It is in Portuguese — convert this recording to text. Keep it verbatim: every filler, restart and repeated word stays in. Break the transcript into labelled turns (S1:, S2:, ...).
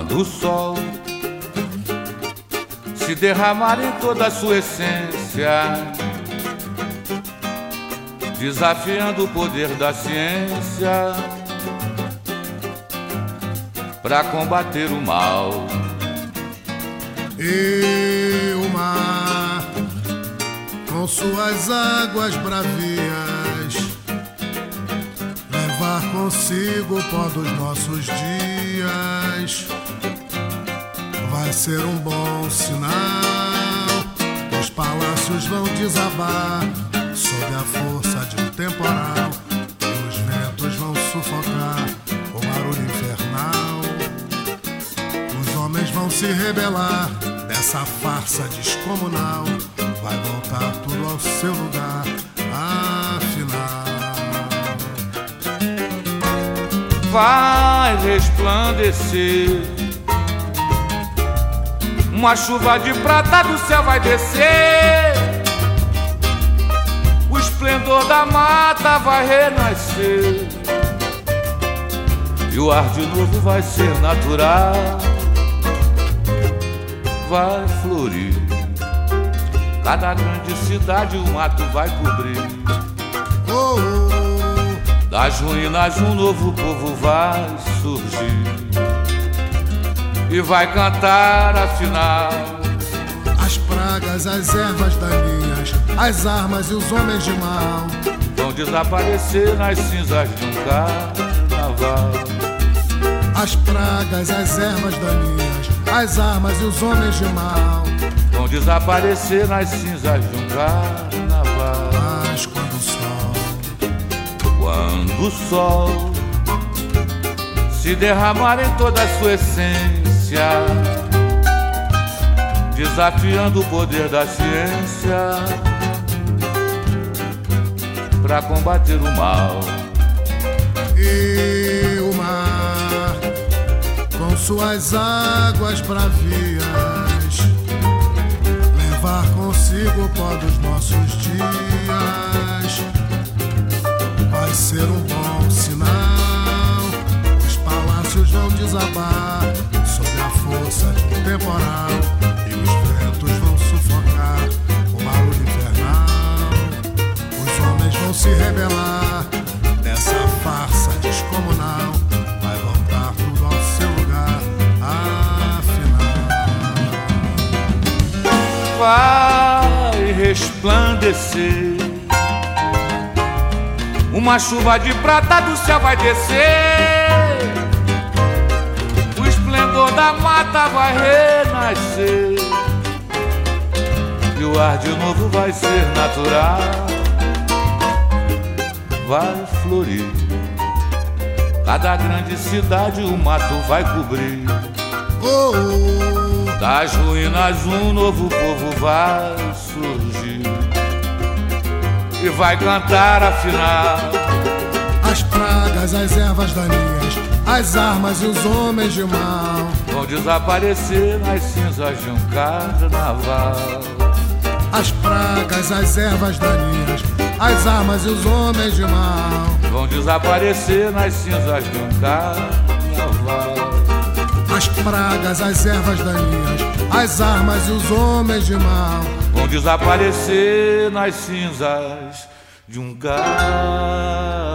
S1: Quando o sol se derramar em toda a sua essência, desafiando o poder da ciência pra combater o mal.
S2: E o mar, com suas águas bravias, levar consigo o pó dos nossos dias, vai ser um bom sinal. Os palácios vão desabar sob a força de um temporal, e os ventos vão sufocar o barulho infernal. Os homens vão se rebelar dessa farsa descomunal, vai voltar tudo ao seu lugar, afinal.
S1: Vai resplandecer, uma chuva de prata do céu vai descer, o esplendor da mata vai renascer, e o ar de novo vai ser natural, vai florir. Cada grande cidade o mato vai cobrir.
S2: Oh, oh.
S1: Das ruínas um novo povo vai surgir e vai cantar afinal.
S2: As pragas, as ervas daninhas, as armas e os homens de mal
S1: vão desaparecer nas cinzas de um carnaval.
S2: As pragas, as ervas daninhas, as armas e os homens de mal
S1: vão desaparecer nas cinzas de um carnaval.
S2: Mas quando o sol,
S1: quando o sol se derramar em toda a sua essência, desafiando o poder da ciência pra combater o mal.
S2: E o mar, com suas águas bravias, levar consigo o pó dos nossos dias, vai ser um bom sinal. Os palácios vão desabar sob a força de um temporal, e os ventos vão sufocar o barulho infernal. Os homens vão se rebelar dessa farsa descomunal, vai voltar tudo ao seu lugar, afinal.
S1: Vai resplandecer, uma chuva de prata do céu vai descer, o esplendor da mata vai renascer, e o ar de novo vai ser natural, vai florir. Cada grande cidade o mato vai cobrir.
S2: Oh, oh.
S1: Das ruínas um novo povo vai surgir e vai cantar afinal.
S2: As pragas, as ervas daninhas, as armas e os homens de mal
S1: vão desaparecer nas cinzas de um carnaval.
S2: As pragas, as ervas daninhas, as armas e os homens de mal
S1: vão desaparecer nas cinzas de um carnaval.
S2: As pragas, as ervas daninhas, as armas e os homens de mal
S1: vão desaparecer nas cinzas de um carnaval.